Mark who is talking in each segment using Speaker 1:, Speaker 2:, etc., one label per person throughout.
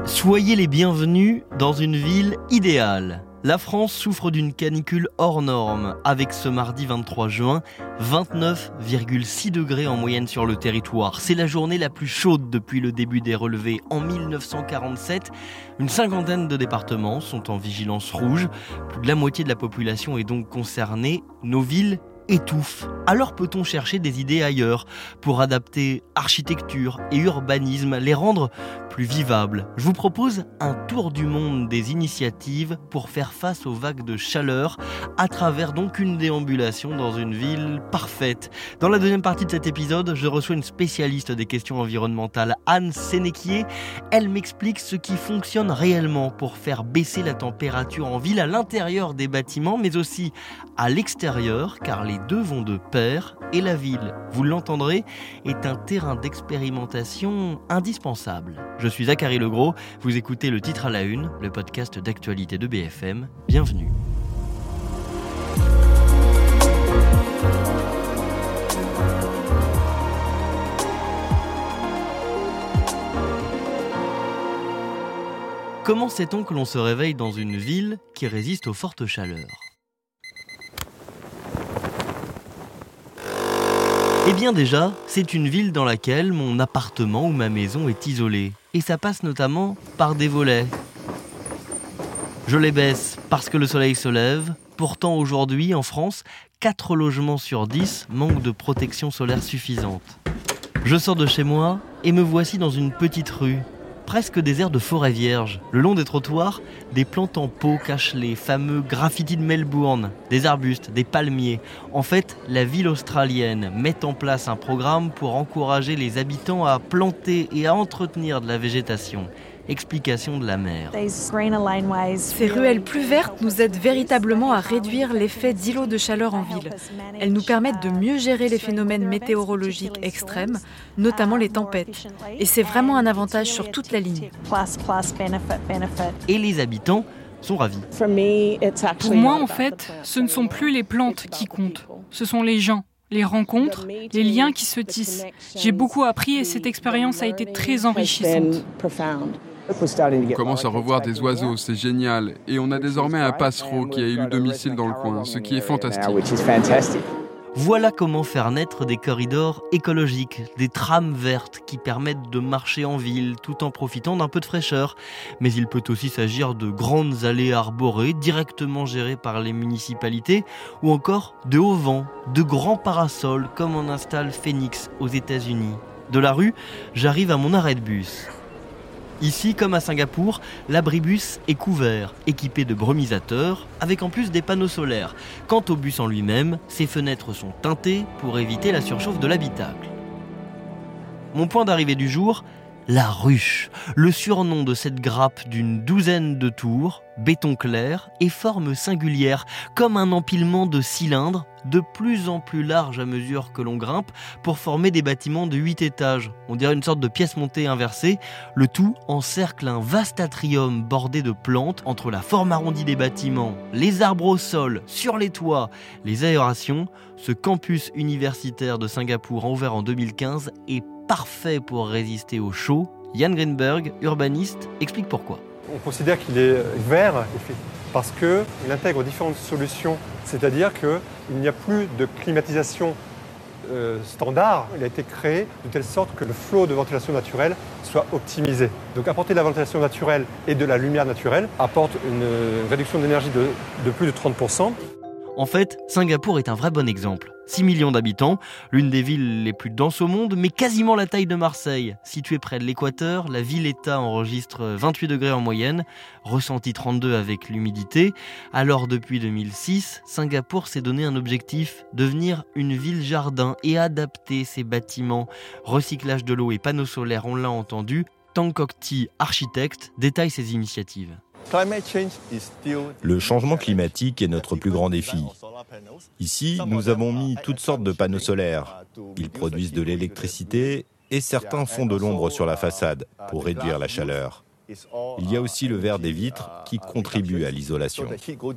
Speaker 1: Soyez les bienvenus dans une ville idéale. La France souffre d'une canicule hors norme, avec ce mardi 23 juin, 29,6 degrés en moyenne sur le territoire. C'est la journée la plus chaude depuis le début des relevés. En 1947, une cinquantaine de départements sont en vigilance rouge. Plus de la moitié de la population est donc concernée. Nos villes étouffent. Alors peut-on chercher des idées ailleurs pour adapter architecture et urbanisme, les rendre plus vivables? Je vous propose un tour du monde des initiatives pour faire face aux vagues de chaleur à travers donc une déambulation dans une ville parfaite. Dans la deuxième partie de cet épisode, je reçois une spécialiste des questions environnementales, Anne Sénéquier. Elle m'explique ce qui fonctionne réellement pour faire baisser la température en ville à l'intérieur des bâtiments, mais aussi à l'extérieur, car les deux vont de pair et la ville, vous l'entendrez, est un terrain d'expérimentation indispensable. Je suis Zachary Legros, vous écoutez Le Titre à la Une, le podcast d'actualité de BFM. Bienvenue. Comment sait-on que l'on se réveille dans une ville qui résiste aux fortes chaleurs ? Eh bien déjà, c'est une ville dans laquelle mon appartement ou ma maison est isolé. Et ça passe notamment par des volets. Je les baisse parce que le soleil se lève. Pourtant aujourd'hui, en France, 4 logements sur 10 manquent de protection solaire suffisante. Je sors de chez moi et me voici dans une petite rue. Presque désert de forêt vierge. Le long des trottoirs, des plantes en pot cachent les fameux graffitis de Melbourne, des arbustes, des palmiers. En fait, la ville australienne met en place un programme pour encourager les habitants à planter et à entretenir de la végétation. Explication de la maire.
Speaker 2: Ces ruelles plus vertes nous aident véritablement à réduire l'effet d'îlots de chaleur en ville. Elles nous permettent de mieux gérer les phénomènes météorologiques extrêmes, notamment les tempêtes. Et c'est vraiment un avantage sur toute la ligne.
Speaker 1: Et les habitants sont ravis.
Speaker 3: Pour moi, en fait, ce ne sont plus les plantes qui comptent, ce sont les gens. Les rencontres, les liens qui se tissent. J'ai beaucoup appris et cette expérience a été très enrichissante.
Speaker 4: On commence à revoir des oiseaux, c'est génial. Et on a désormais un passereau qui a élu domicile dans le coin, ce qui est fantastique.
Speaker 1: Voilà comment faire naître des corridors écologiques, des trames vertes qui permettent de marcher en ville tout en profitant d'un peu de fraîcheur. Mais il peut aussi s'agir de grandes allées arborées directement gérées par les municipalités ou encore de hauts vents, de grands parasols comme en installe Phoenix aux États-Unis. De la rue, j'arrive à mon arrêt de bus. Ici, comme à Singapour, l'abribus est couvert, équipé de brumisateurs, avec en plus des panneaux solaires. Quant au bus en lui-même, ses fenêtres sont teintées pour éviter la surchauffe de l'habitacle. Mon point d'arrivée du jour, la ruche, le surnom de cette grappe d'une douzaine de tours, béton clair et forme singulière, comme un empilement de cylindres, de plus en plus large à mesure que l'on grimpe, pour former des bâtiments de 8 étages. On dirait une sorte de pièce montée inversée. Le tout encercle un vaste atrium bordé de plantes entre la forme arrondie des bâtiments, les arbres au sol, sur les toits, les aérations. Ce campus universitaire de Singapour, ouvert en 2015, est parfait pour résister au chaud. Jan Greenberg, urbaniste, explique pourquoi.
Speaker 5: On considère qu'il est vert parce qu'il intègre différentes solutions, c'est-à-dire qu'il n'y a plus de climatisation standard. Il a été créé de telle sorte que le flot de ventilation naturelle soit optimisé. Donc apporter de la ventilation naturelle et de la lumière naturelle apporte une réduction d'énergie de plus de 30%.
Speaker 1: En fait, Singapour est un vrai bon exemple. 6 millions d'habitants, l'une des villes les plus denses au monde, mais quasiment la taille de Marseille. Située près de l'équateur, la ville-État enregistre 28 degrés en moyenne, ressenti 32 avec l'humidité. Alors depuis 2006, Singapour s'est donné un objectif, devenir une ville-jardin et adapter ses bâtiments. Recyclage de l'eau et panneaux solaires, on l'a entendu. Tang Kok Thi, architecte, détaille ses initiatives.
Speaker 6: Le changement climatique est notre plus grand défi. Ici, nous avons mis toutes sortes de panneaux solaires. Ils produisent de l'électricité et certains font de l'ombre sur la façade pour réduire la chaleur. Il y a aussi le verre des vitres qui contribue à l'isolation.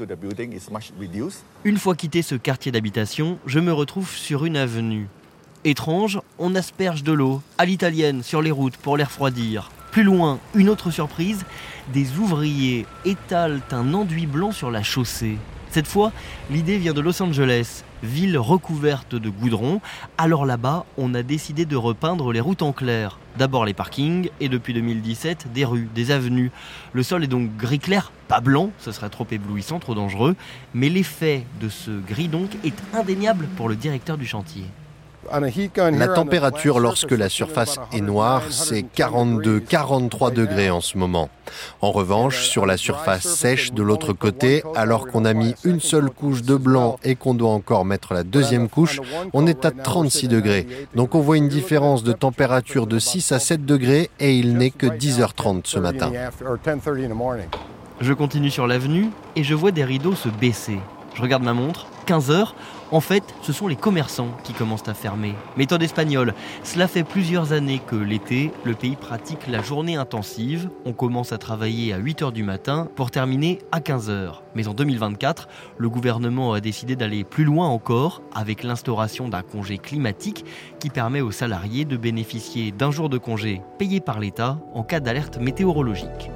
Speaker 1: Une fois quitté ce quartier d'habitation, je me retrouve sur une avenue. Étrange, on asperge de l'eau, à l'italienne, sur les routes pour les refroidir. Plus loin, une autre surprise, des ouvriers étalent un enduit blanc sur la chaussée. Cette fois, l'idée vient de Los Angeles, ville recouverte de goudron. Alors là-bas, on a décidé de repeindre les routes en clair. D'abord les parkings et depuis 2017, des rues, des avenues. Le sol est donc gris clair, pas blanc, ce serait trop éblouissant, trop dangereux. Mais l'effet de ce gris donc est indéniable pour le directeur du chantier.
Speaker 7: La température lorsque la surface est noire, c'est 42-43 degrés en ce moment. En revanche, sur la surface sèche de l'autre côté, alors qu'on a mis une seule couche de blanc et qu'on doit encore mettre la deuxième couche, on est à 36 degrés. Donc on voit une différence de température de 6 à 7 degrés et il n'est que 10h30 ce matin.
Speaker 1: Je continue sur l'avenue et je vois des rideaux se baisser. Je regarde ma montre, 15h. En fait, ce sont les commerçants qui commencent à fermer. Méthode espagnole. Cela fait plusieurs années que l'été, le pays pratique la journée intensive. On commence à travailler à 8h du matin pour terminer à 15h. Mais en 2024, le gouvernement a décidé d'aller plus loin encore avec l'instauration d'un congé climatique qui permet aux salariés de bénéficier d'un jour de congé payé par l'État en cas d'alerte météorologique.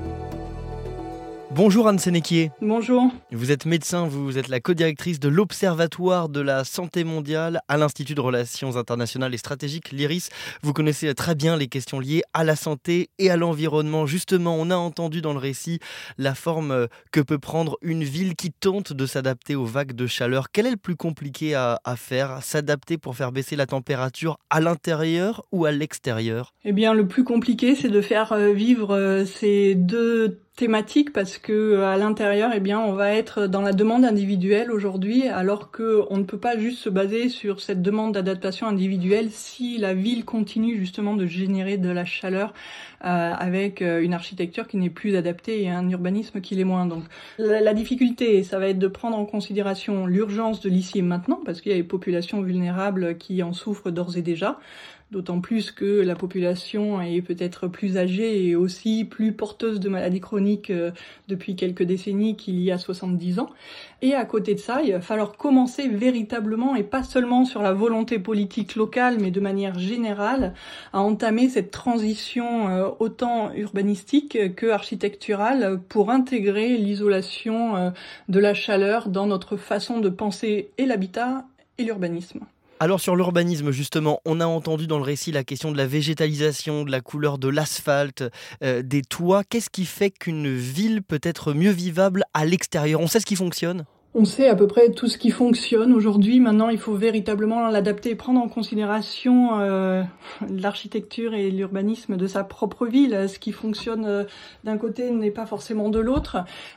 Speaker 1: Bonjour Anne Sénéquier.
Speaker 3: Bonjour.
Speaker 1: Vous êtes médecin, vous êtes la co-directrice de l'Observatoire de la santé mondiale à l'Institut de relations internationales et stratégiques, l'IRIS. Vous connaissez très bien les questions liées à la santé et à l'environnement. Justement, on a entendu dans le récit la forme que peut prendre une ville qui tente de s'adapter aux vagues de chaleur. Quel est le plus compliqué à faire, s'adapter pour faire baisser la température à l'intérieur ou à l'extérieur ?
Speaker 3: Eh bien, le plus compliqué, c'est de faire vivre ces deux thématique parce que à l'intérieur, eh bien, on va être dans la demande individuelle aujourd'hui, alors que on ne peut pas juste se baser sur cette demande d'adaptation individuelle si la ville continue justement de générer de la chaleur avec une architecture qui n'est plus adaptée et un urbanisme qui l'est moins. Donc, la difficulté, ça va être de prendre en considération l'urgence de l'ici et maintenant, parce qu'il y a des populations vulnérables qui en souffrent d'ores et déjà. D'autant plus que la population est peut-être plus âgée et aussi plus porteuse de maladies chroniques depuis quelques décennies qu'il y a 70 ans. Et à côté de ça, il va falloir commencer véritablement, et pas seulement sur la volonté politique locale, mais de manière générale, à entamer cette transition autant urbanistique que architecturale pour intégrer l'isolation de la chaleur dans notre façon de penser et l'habitat et l'urbanisme.
Speaker 1: Alors sur l'urbanisme justement, on a entendu dans le récit la question de la végétalisation, de la couleur de l'asphalte, des toits. Qu'est-ce qui fait qu'une ville peut être mieux vivable à l'extérieur ? On sait ce qui fonctionne ?
Speaker 3: On sait à peu près tout ce qui fonctionne aujourd'hui. Maintenant, il faut véritablement l'adapter, prendre en considération l'architecture et l'urbanisme de sa propre ville. Ce qui fonctionne d'un côté n'est pas forcément de l'autre.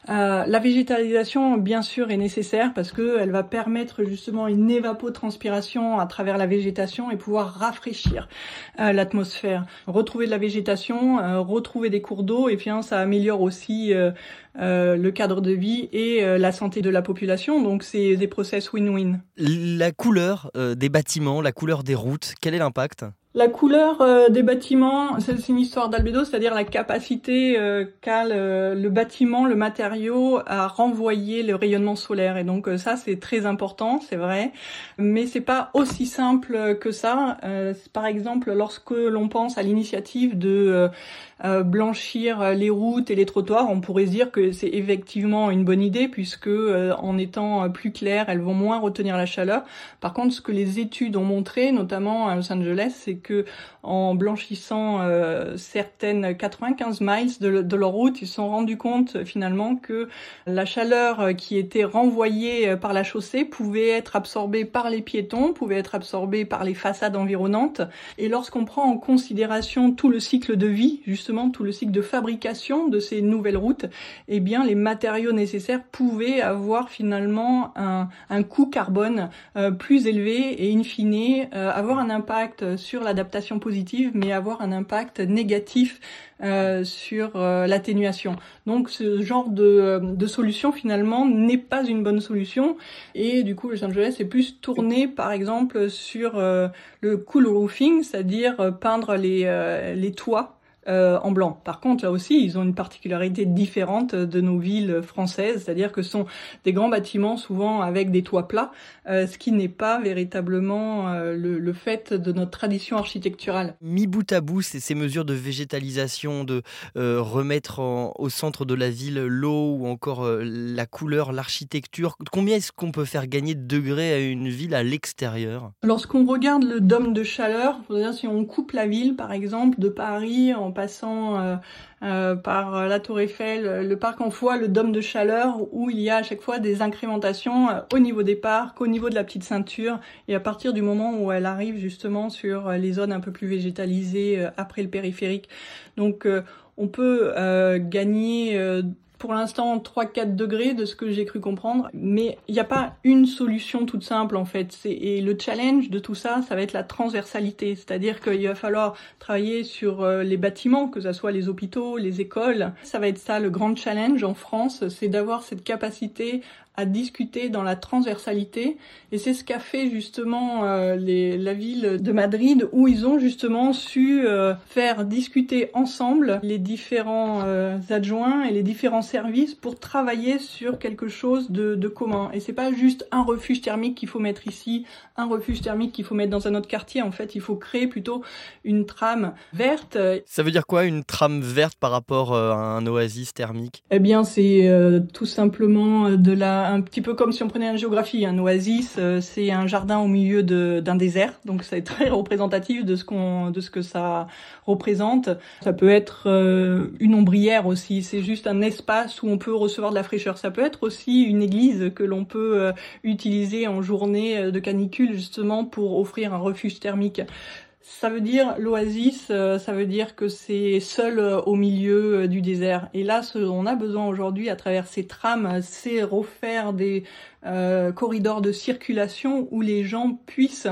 Speaker 3: La végétalisation, bien sûr, est nécessaire parce que elle va permettre justement une évapotranspiration à travers la végétation et pouvoir rafraîchir l'atmosphère. Retrouver de la végétation, retrouver des cours d'eau, et puis ça améliore aussi le cadre de vie et la santé de la population. Donc c'est des process win-win.
Speaker 1: La couleur des bâtiments, la couleur des routes, quel est l'impact ?
Speaker 3: La couleur des bâtiments, c'est une histoire d'albédo, c'est-à-dire la capacité qu'a le bâtiment, le matériau, à renvoyer le rayonnement solaire. Et donc ça, c'est très important, c'est vrai, mais c'est pas aussi simple que ça. Par exemple, lorsque l'on pense à l'initiative de blanchir les routes et les trottoirs, on pourrait se dire que c'est effectivement une bonne idée puisque en étant plus claires, elles vont moins retenir la chaleur. Par contre, ce que les études ont montré, notamment à Los Angeles, c'est que en blanchissant certaines 95 miles de leur route, ils se sont rendus compte finalement que la chaleur qui était renvoyée par la chaussée pouvait être absorbée par les piétons, pouvait être absorbée par les façades environnantes. Et lorsqu'on prend en considération tout le cycle de vie, justement tout le cycle de fabrication de ces nouvelles routes, eh bien les matériaux nécessaires pouvaient avoir finalement un coût carbone plus élevé et in fine avoir un impact sur l'adaptation positive, mais avoir un impact négatif sur l'atténuation. Donc ce genre de solution finalement n'est pas une bonne solution, et du coup Los Angeles est plus tourné par exemple sur le cool roofing, c'est-à-dire peindre les toits en blanc. Par contre, là aussi, ils ont une particularité différente de nos villes françaises, c'est-à-dire que ce sont des grands bâtiments, souvent avec des toits plats, ce qui n'est pas véritablement le fait de notre tradition architecturale.
Speaker 1: Mis bout à bout, ces mesures de végétalisation, de remettre au centre de la ville l'eau ou encore la couleur, l'architecture, combien est-ce qu'on peut faire gagner de degrés à une ville à l'extérieur ?
Speaker 3: Lorsqu'on regarde le dôme de chaleur, c'est-à-dire si on coupe la ville, par exemple, de Paris en passant par la Tour Eiffel, le parc en foie, le dôme de chaleur, où il y a à chaque fois des incrémentations au niveau des parcs, au niveau de la petite ceinture, et à partir du moment où elle arrive justement sur les zones un peu plus végétalisées après le périphérique. Donc on peut gagner pour l'instant 3-4 degrés de ce que j'ai cru comprendre, mais il n'y a pas une solution toute simple en fait. Et le challenge de tout ça, ça va être la transversalité, c'est-à-dire qu'il va falloir travailler sur les bâtiments, que ce soit les hôpitaux, les écoles. Ça va être ça le grand challenge en France, c'est d'avoir cette capacité à discuter dans la transversalité, et c'est ce qu'a fait justement la ville de Madrid, où ils ont justement su faire discuter ensemble les différents adjoints et les différents services pour travailler sur quelque chose de commun. Et c'est pas juste un refuge thermique qu'il faut mettre ici, un refuge thermique qu'il faut mettre dans un autre quartier. En fait, il faut créer plutôt une trame verte.
Speaker 1: Ça veut dire quoi, une trame verte par rapport à un oasis thermique ?
Speaker 3: Eh bien, c'est tout simplement un petit peu comme si on prenait une géographie. Un oasis, c'est un jardin au milieu d'un désert, donc c'est très représentatif de ce que ça représente. Ça peut être une ombrière aussi, c'est juste un espace où on peut recevoir de la fraîcheur. Ça peut être aussi une église que l'on peut utiliser en journée de canicule justement pour offrir un refuge thermique. Ça veut dire l'oasis, ça veut dire que c'est seul au milieu du désert. Et là, ce dont on a besoin aujourd'hui à travers ces trams, c'est refaire des corridors de circulation où les gens puissent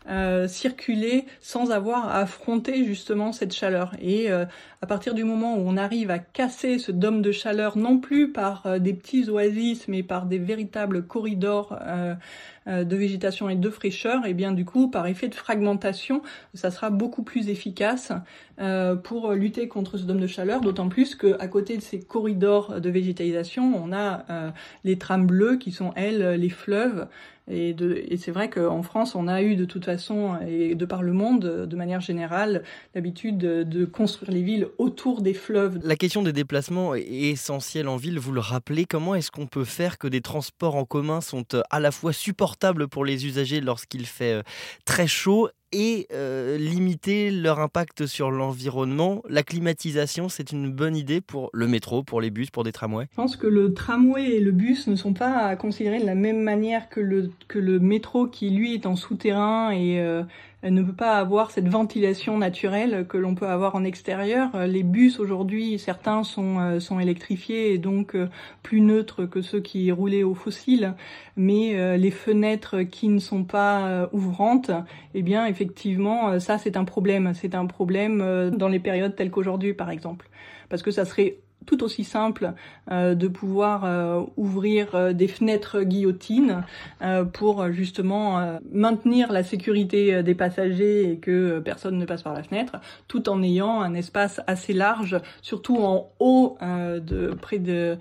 Speaker 3: circuler sans avoir à affronter justement cette chaleur. Et à partir du moment où on arrive à casser ce dôme de chaleur, non plus par des petits oasis, mais par des véritables corridors de végétation et de fraîcheur, et bien du coup, par effet de fragmentation, ça sera beaucoup plus efficace pour lutter contre ce dôme de chaleur, d'autant plus qu'à côté de ces corridors de végétalisation, on a les trames bleues qui sont, elles, les fleuves. Et c'est vrai qu'en France, on a eu de toute façon, et de par le monde, de manière générale, l'habitude de construire les villes autour des fleuves.
Speaker 1: La question des déplacements est essentielle en ville, vous le rappelez. Comment est-ce qu'on peut faire que des transports en commun sont à la fois supportables pour les usagers lorsqu'il fait très chaud et limiter leur impact sur l'environnement? La climatisation, c'est une bonne idée pour le métro, pour les bus, pour des tramways?
Speaker 3: Je pense que le tramway et le bus ne sont pas à considérer de la même manière que le métro qui, lui, est en souterrain et ne peut pas avoir cette ventilation naturelle que l'on peut avoir en extérieur. Les bus, aujourd'hui, certains sont électrifiés et donc plus neutres que ceux qui roulaient au fossile. Mais les fenêtres qui ne sont pas ouvrantes, eh bien, effectivement, ça, c'est un problème. C'est un problème dans les périodes telles qu'aujourd'hui, par exemple. Parce que ça serait tout aussi simple de pouvoir ouvrir des fenêtres guillotines pour justement maintenir la sécurité des passagers et que personne ne passe par la fenêtre, tout en ayant un espace assez large, surtout en haut, près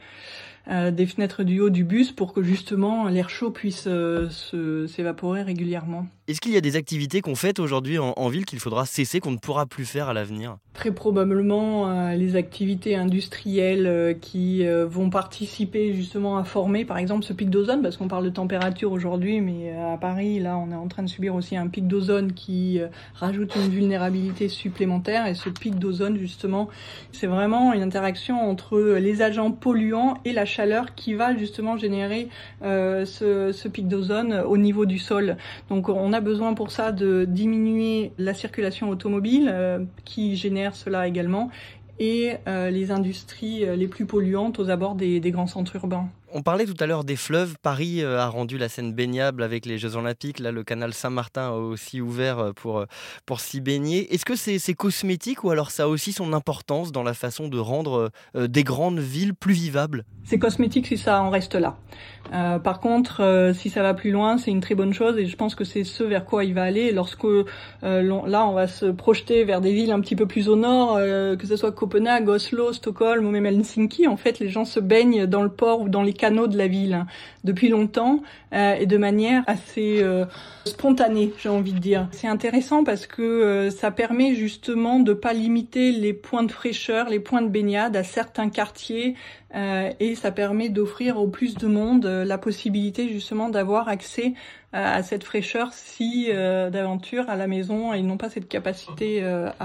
Speaker 3: des fenêtres du haut du bus, pour que justement l'air chaud puisse s'évaporer régulièrement.
Speaker 1: Est-ce qu'il y a des activités qu'on fait aujourd'hui en ville qu'il faudra cesser, qu'on ne pourra plus faire à l'avenir?
Speaker 3: Très probablement les activités industrielles qui vont participer justement à former par exemple ce pic d'ozone, parce qu'on parle de température aujourd'hui, mais à Paris, là, on est en train de subir aussi un pic d'ozone qui rajoute une vulnérabilité supplémentaire. Et ce pic d'ozone, justement, c'est vraiment une interaction entre les agents polluants et la chaleur qui va justement générer ce pic d'ozone au niveau du sol. Donc on a besoin pour ça de diminuer la circulation automobile qui génère cela également, et les industries les plus polluantes aux abords des grands centres urbains.
Speaker 1: On parlait tout à l'heure des fleuves. Paris a rendu la Seine baignable avec les Jeux Olympiques. Là, le canal Saint-Martin a aussi ouvert pour s'y baigner. Est-ce que c'est cosmétique ou alors ça a aussi son importance dans la façon de rendre des grandes villes plus vivables ?
Speaker 3: C'est cosmétique si ça en reste là. Par contre, si ça va plus loin, c'est une très bonne chose et je pense que c'est ce vers quoi il va aller. Lorsque là, on va se projeter vers des villes un petit peu plus au nord, que ce soit Copenhague, Oslo, Stockholm ou même Helsinki, en fait, les gens se baignent dans le port ou dans les canaux de la ville depuis longtemps et de manière assez spontanée, j'ai envie de dire. C'est intéressant parce que ça permet justement de pas limiter les points de fraîcheur, les points de baignade à certains quartiers et ça permet d'offrir au plus de monde la possibilité justement d'avoir accès à cette fraîcheur si d'aventure à la maison et n'ont pas cette capacité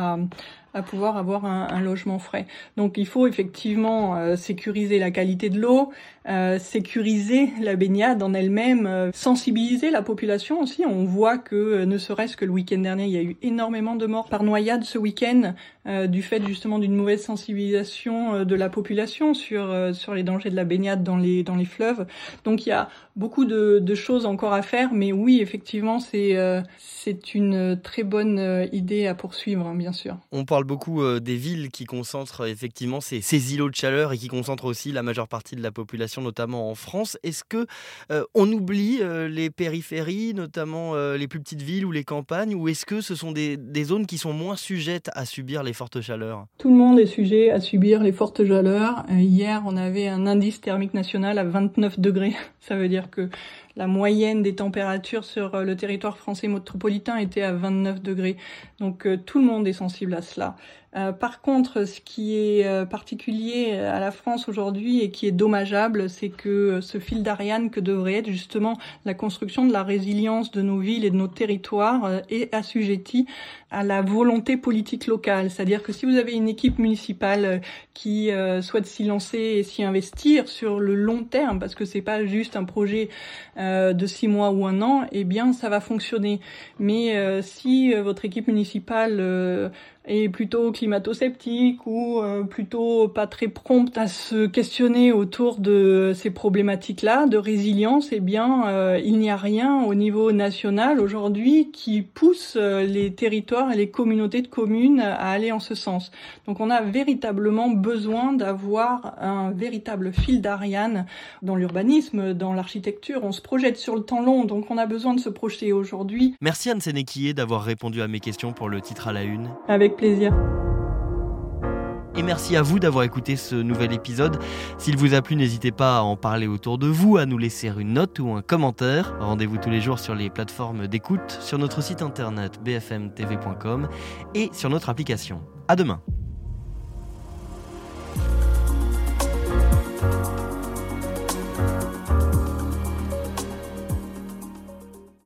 Speaker 3: à pouvoir avoir un logement frais. Donc il faut effectivement sécuriser la qualité de l'eau, sécuriser la baignade en elle-même, sensibiliser la population aussi. On voit que ne serait-ce que le week-end dernier, il y a eu énormément de morts par noyade ce week-end du fait justement d'une mauvaise sensibilisation de la population sur les dangers de la baignade dans les fleuves. Donc il y a beaucoup de choses encore à faire, mais oui, effectivement, c'est une très bonne idée à poursuivre, hein, bien sûr.
Speaker 1: On parle beaucoup des villes qui concentrent effectivement ces îlots de chaleur et qui concentrent aussi la majeure partie de la population, notamment en France. Est-ce que on oublie les périphéries, notamment les plus petites villes ou les campagnes, ou est-ce que ce sont des zones qui sont moins sujettes à subir les fortes chaleurs ?
Speaker 3: Tout le monde est sujet à subir les fortes chaleurs. Hier, on avait un indice thermique national à 29 degrés. Ça veut dire que la moyenne des températures sur le territoire français métropolitain était à 29 degrés. Donc tout le monde est sensible à cela. Par contre, ce qui est particulier à la France aujourd'hui et qui est dommageable, c'est que ce fil d'Ariane que devrait être justement la construction de la résilience de nos villes et de nos territoires est assujetti à la volonté politique locale. C'est-à-dire que si vous avez une équipe municipale qui souhaite s'y lancer et s'y investir sur le long terme, parce que c'est pas juste un projet de 6 mois ou 1 an, eh bien ça va fonctionner. Mais si votre équipe municipale est plutôt climato-sceptique ou plutôt pas très prompte à se questionner autour de ces problématiques-là de résilience, eh bien il n'y a rien au niveau national aujourd'hui qui pousse les territoires et les communautés de communes à aller en ce sens. Donc on a véritablement besoin d'avoir un véritable fil d'Ariane dans l'urbanisme, dans l'architecture. On se projette sur le temps long, donc on a besoin de se projeter aujourd'hui.
Speaker 1: Merci Anne Sénéquier d'avoir répondu à mes questions pour le titre à la une.
Speaker 3: Avec plaisir.
Speaker 1: Et merci à vous d'avoir écouté ce nouvel épisode. S'il vous a plu, n'hésitez pas à en parler autour de vous, à nous laisser une note ou un commentaire. Rendez-vous tous les jours sur les plateformes d'écoute, sur notre site internet bfmtv.com et sur notre application. À demain.